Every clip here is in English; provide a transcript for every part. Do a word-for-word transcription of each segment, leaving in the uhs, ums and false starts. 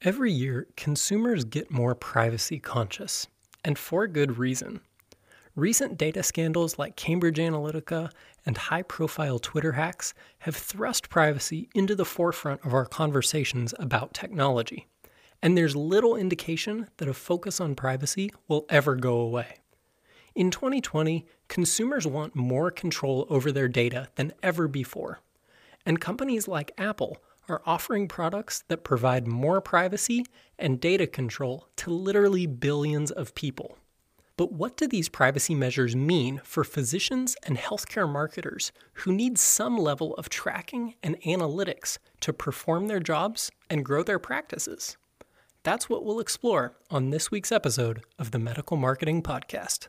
Every year, consumers get more privacy conscious, and for good reason. Recent data scandals like Cambridge Analytica and high-profile Twitter hacks have thrust privacy into the forefront of our conversations about technology, and there's little indication that a focus on privacy will ever go away. In twenty twenty, consumers want more control over their data than ever before, and companies like Apple are offering products that provide more privacy and data control to literally billions of people. But what do these privacy measures mean for physicians and healthcare marketers who need some level of tracking and analytics to perform their jobs and grow their practices? That's what we'll explore on this week's episode of the Medical Marketing Podcast.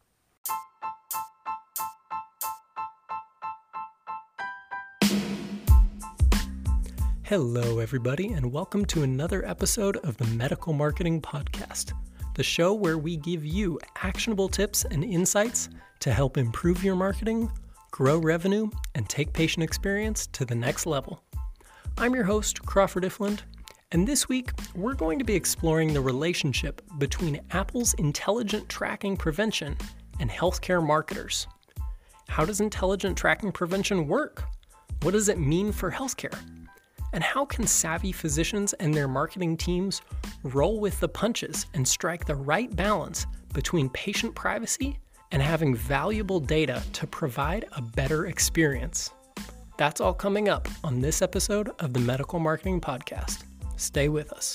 Hello, everybody, and welcome to another episode of the Medical Marketing Podcast, the show where we give you actionable tips and insights to help improve your marketing, grow revenue, and take patient experience to the next level. I'm your host, Crawford Ifland, and this week we're going to be exploring the relationship between Apple's intelligent tracking prevention and healthcare marketers. How does intelligent tracking prevention work? What does it mean for healthcare? And how can savvy physicians and their marketing teams roll with the punches and strike the right balance between patient privacy and having valuable data to provide a better experience? That's all coming up on this episode of the Medical Marketing Podcast. Stay with us.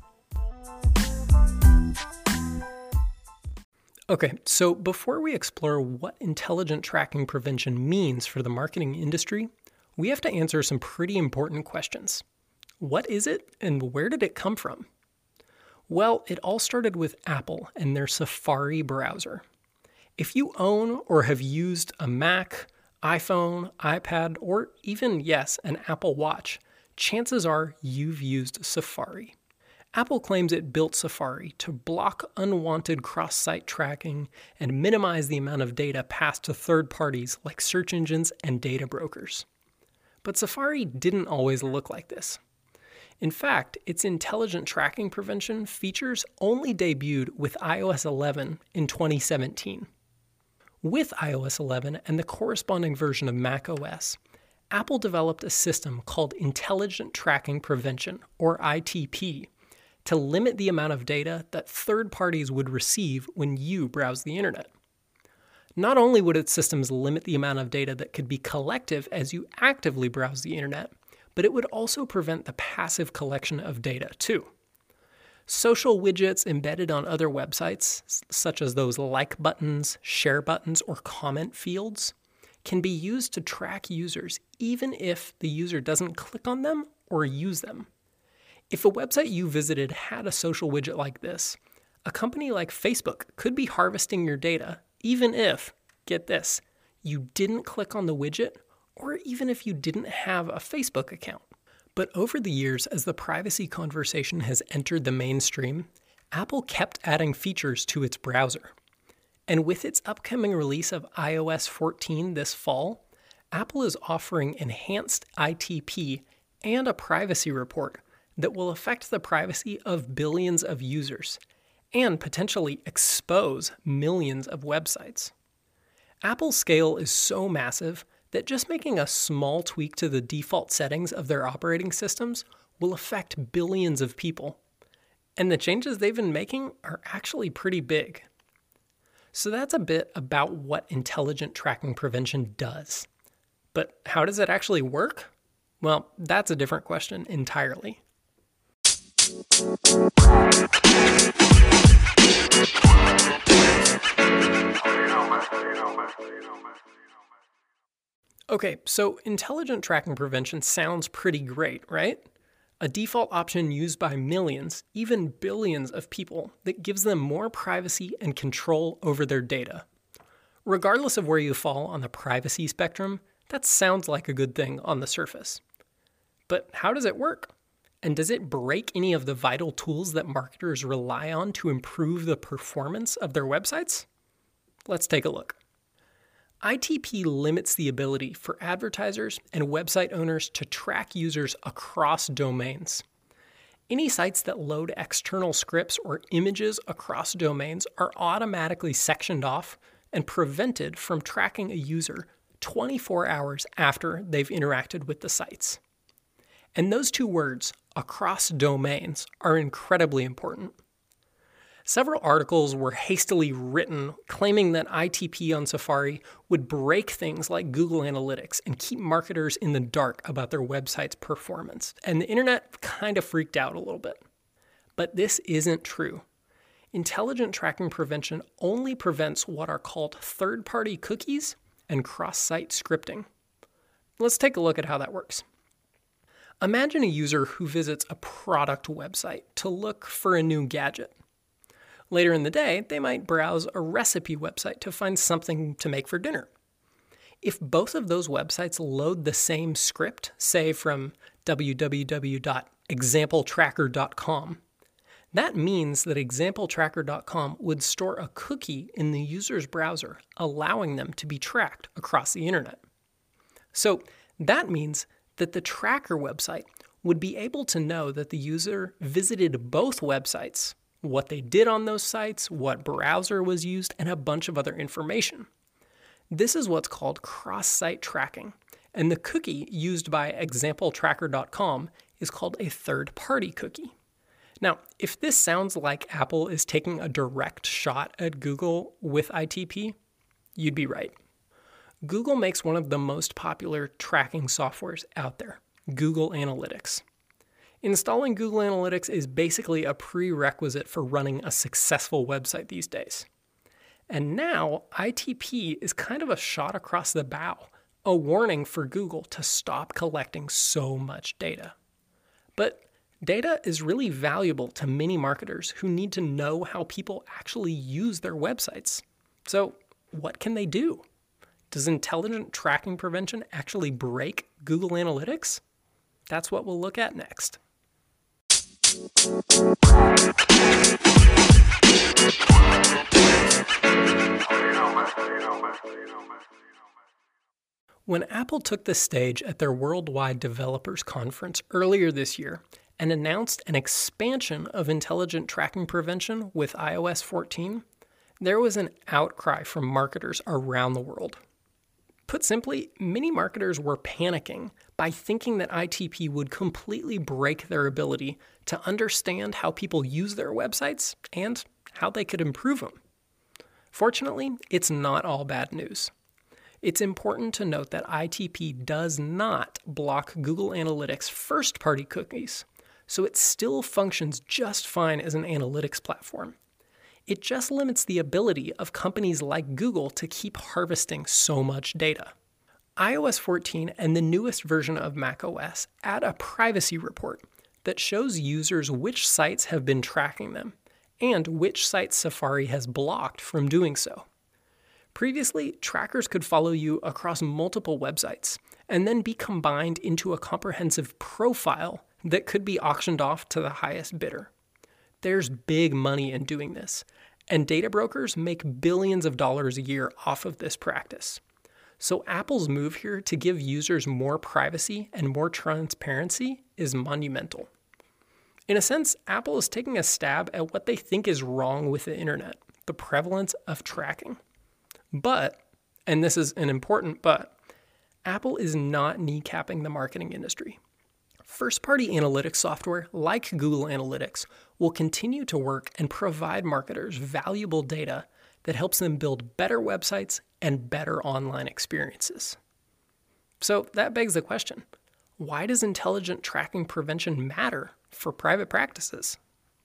Okay, so before we explore what intelligent tracking prevention means for the marketing industry, we have to answer some pretty important questions. What is it, and where did it come from? Well, it all started with Apple and their Safari browser. If you own or have used a Mac, iPhone, iPad, or even, yes, an Apple Watch, chances are you've used Safari. Apple claims it built Safari to block unwanted cross-site tracking and minimize the amount of data passed to third parties like search engines and data brokers. But Safari didn't always look like this. In fact, its intelligent tracking prevention features only debuted with i O S eleven in twenty seventeen. With i O S eleven and the corresponding version of macOS, Apple developed a system called Intelligent Tracking Prevention, or I T P, to limit the amount of data that third parties would receive when you browse the internet. Not only would its systems limit the amount of data that could be collective as you actively browse the internet, but it would also prevent the passive collection of data too. Social widgets embedded on other websites, such as those like buttons, share buttons, or comment fields, can be used to track users even if the user doesn't click on them or use them. If a website you visited had a social widget like this, a company like Facebook could be harvesting your data even if, get this, you didn't click on the widget, or even if you didn't have a Facebook account. But over the years, as the privacy conversation has entered the mainstream, Apple kept adding features to its browser. And with its upcoming release of i O S fourteen this fall, Apple is offering enhanced I T P and a privacy report that will affect the privacy of billions of users and potentially expose millions of websites. Apple's scale is so massive that just making a small tweak to the default settings of their operating systems will affect billions of people. And the changes they've been making are actually pretty big. So that's a bit about what intelligent tracking prevention does. But how does it actually work? Well, that's a different question entirely. Okay, so intelligent tracking prevention sounds pretty great, right? A default option used by millions, even billions of people that gives them more privacy and control over their data. Regardless of where you fall on the privacy spectrum, that sounds like a good thing on the surface. But how does it work? And does it break any of the vital tools that marketers rely on to improve the performance of their websites? Let's take a look. I T P limits the ability for advertisers and website owners to track users across domains. Any sites that load external scripts or images across domains are automatically sectioned off and prevented from tracking a user twenty-four hours after they've interacted with the sites. And those two words, across domains, are incredibly important. Several articles were hastily written claiming that I T P on Safari would break things like Google Analytics and keep marketers in the dark about their website's performance, and the internet kind of freaked out a little bit. But this isn't true. Intelligent tracking prevention only prevents what are called third-party cookies and cross-site scripting. Let's take a look at how that works. Imagine a user who visits a product website to look for a new gadget. Later in the day, they might browse a recipe website to find something to make for dinner. If both of those websites load the same script, say from w w w dot example tracker dot com, that means that example tracker dot com would store a cookie in the user's browser, allowing them to be tracked across the internet. So that means that the tracker website would be able to know that the user visited both websites, what they did on those sites, what browser was used, and a bunch of other information. This is what's called cross-site tracking, and the cookie used by example tracker dot com is called a third-party cookie. Now, if this sounds like Apple is taking a direct shot at Google with I T P, you'd be right. Google makes one of the most popular tracking softwares out there, Google Analytics. Installing Google Analytics is basically a prerequisite for running a successful website these days. And now, I T P is kind of a shot across the bow, a warning for Google to stop collecting so much data. But data is really valuable to many marketers who need to know how people actually use their websites. So, what can they do? Does intelligent tracking prevention actually break Google Analytics? That's what we'll look at next. When Apple took the stage at their Worldwide Developers Conference earlier this year and announced an expansion of intelligent tracking prevention with i O S fourteen, there was an outcry from marketers around the world. Put simply, many marketers were panicking by thinking that I T P would completely break their ability to understand how people use their websites and how they could improve them. Fortunately, it's not all bad news. It's important to note that I T P does not block Google Analytics first-party cookies, so it still functions just fine as an analytics platform. It just limits the ability of companies like Google to keep harvesting so much data. i O S fourteen and the newest version of macOS add a privacy report that shows users which sites have been tracking them and which sites Safari has blocked from doing so. Previously, trackers could follow you across multiple websites and then be combined into a comprehensive profile that could be auctioned off to the highest bidder. There's big money in doing this, and data brokers make billions of dollars a year off of this practice. So Apple's move here to give users more privacy and more transparency is monumental. In a sense, Apple is taking a stab at what they think is wrong with the internet, the prevalence of tracking. But, and this is an important but, Apple is not kneecapping the marketing industry. First-party analytics software like Google Analytics will continue to work and provide marketers valuable data that helps them build better websites and better online experiences. So that begs the question, why does intelligent tracking prevention matter for private practices?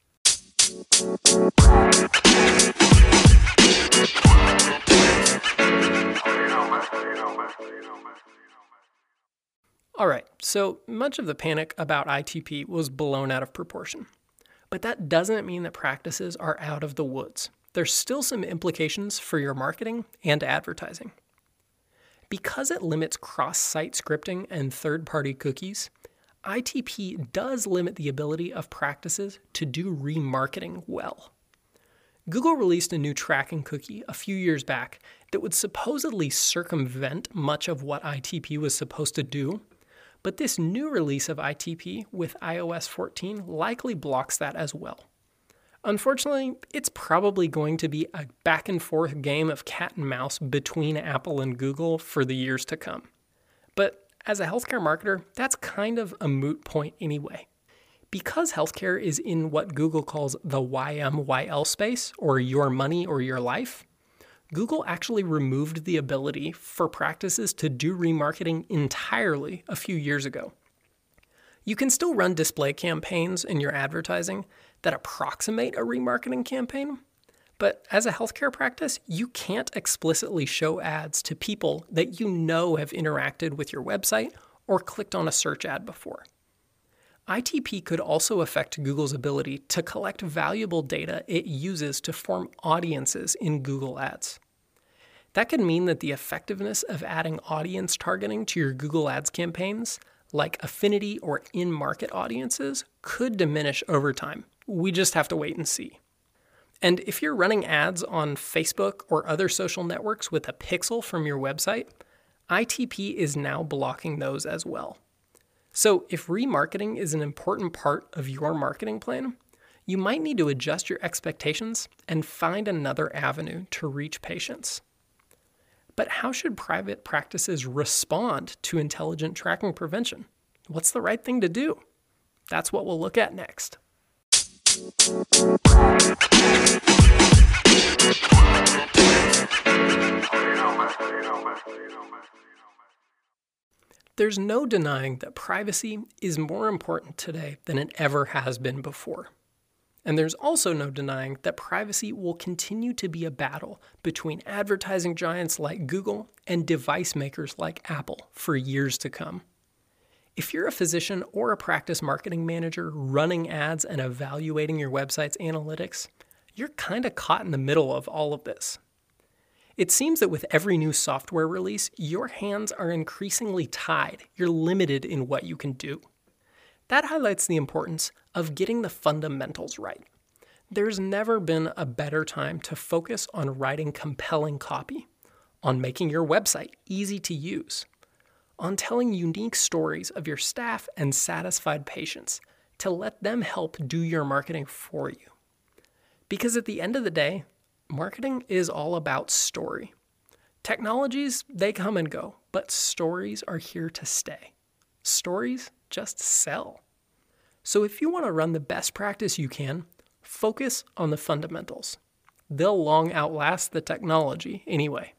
Alright, so much of the panic about I T P was blown out of proportion. But that doesn't mean that practices are out of the woods. There's still some implications for your marketing and advertising. Because it limits cross-site scripting and third-party cookies, I T P does limit the ability of practices to do remarketing well. Google released a new tracking cookie a few years back that would supposedly circumvent much of what I T P was supposed to do, But this new release of I T P with i O S fourteen likely blocks that as well. Unfortunately, it's probably going to be a back and forth game of cat and mouse between Apple and Google for the years to come. But as a healthcare marketer, that's kind of a moot point anyway. Because healthcare is in what Google calls the Y M Y L space, or your money or your life, Google actually removed the ability for practices to do remarketing entirely a few years ago. You can still run display campaigns in your advertising that approximate a remarketing campaign, but as a healthcare practice, you can't explicitly show ads to people that you know have interacted with your website or clicked on a search ad before. I T P could also affect Google's ability to collect valuable data it uses to form audiences in Google Ads. That could mean that the effectiveness of adding audience targeting to your Google Ads campaigns, like affinity or in-market audiences, could diminish over time. We just have to wait and see. And if you're running ads on Facebook or other social networks with a pixel from your website, I T P is now blocking those as well. So if remarketing is an important part of your marketing plan, you might need to adjust your expectations and find another avenue to reach patients. But how should private practices respond to intelligent tracking prevention? What's the right thing to do? That's what we'll look at next. There's no denying that privacy is more important today than it ever has been before. And there's also no denying that privacy will continue to be a battle between advertising giants like Google and device makers like Apple for years to come. If you're a physician or a practice marketing manager running ads and evaluating your website's analytics, you're kind of caught in the middle of all of this. It seems that with every new software release, your hands are increasingly tied. You're limited in what you can do. That highlights the importance of getting the fundamentals right. There's never been a better time to focus on writing compelling copy, on making your website easy to use, on telling unique stories of your staff and satisfied patients to let them help do your marketing for you. Because at the end of the day, marketing is all about story. Technologies, they come and go, but stories are here to stay. Stories just sell. So if you want to run the best practice you can, focus on the fundamentals. They'll long outlast the technology anyway.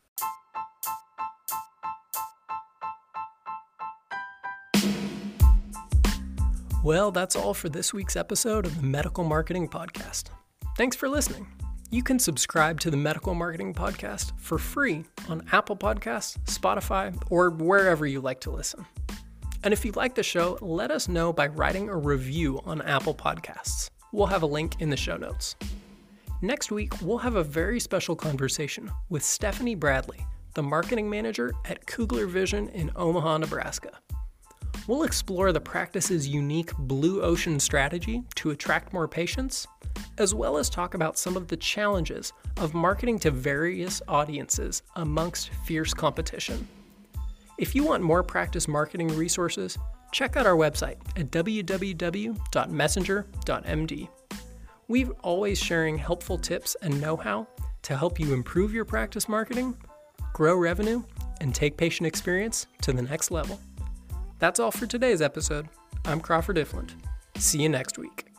Well, that's all for this week's episode of the Medical Marketing Podcast. Thanks for listening. You can subscribe to the Medical Marketing Podcast for free on Apple Podcasts, Spotify, or wherever you like to listen. And if you like the show, let us know by writing a review on Apple Podcasts. We'll have a link in the show notes. Next week, we'll have a very special conversation with Stephanie Bradley, the marketing manager at Kugler Vision in Omaha, Nebraska. We'll explore the practice's unique blue ocean strategy to attract more patients, as well as talk about some of the challenges of marketing to various audiences amongst fierce competition. If you want more practice marketing resources, check out our website at w w w dot messenger dot m d. We're always sharing helpful tips and know-how to help you improve your practice marketing, grow revenue, and take patient experience to the next level. That's all for today's episode. I'm Crawford Ifland. See you next week.